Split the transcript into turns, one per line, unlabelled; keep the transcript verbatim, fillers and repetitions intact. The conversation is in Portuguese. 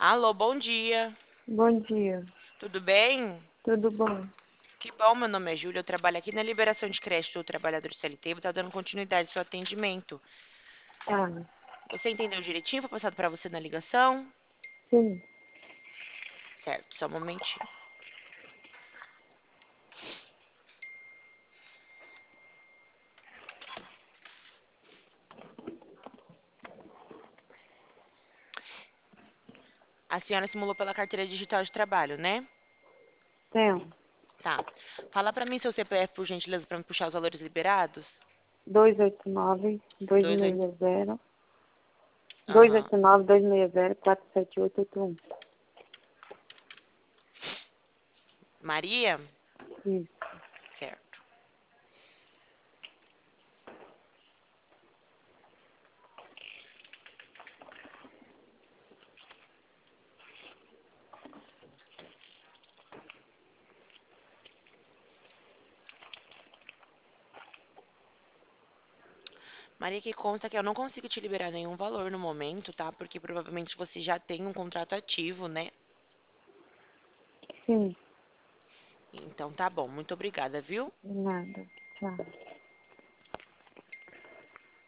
Alô, bom dia.
Bom dia,
Tudo bem?
tudo bom?
Que bom, meu nome é Júlia. Eu trabalho aqui na liberação de crédito do trabalhador C L T. Vou estar dando continuidade ao seu atendimento.
Ah,
Você entendeu direitinho? Foi passado para você na ligação?
sim,
Certo, só um momentinho. A senhora simulou pela carteira digital de trabalho, né?
tenho.
Tá. Fala para mim seu C P F, por gentileza, para me puxar os valores liberados.
dois oito nove, dois
Dois oito.
seis zero, dois
Aham.
oito nove, dois seis zero, quatro sete oito oito um.
Maria?
Isso.
Certo. Maria, que consta que eu não consigo te liberar nenhum valor no momento, tá? Porque provavelmente você já tem um contrato ativo, né?
Sim,
Então tá bom, muito obrigada, viu?
nada. Tchau.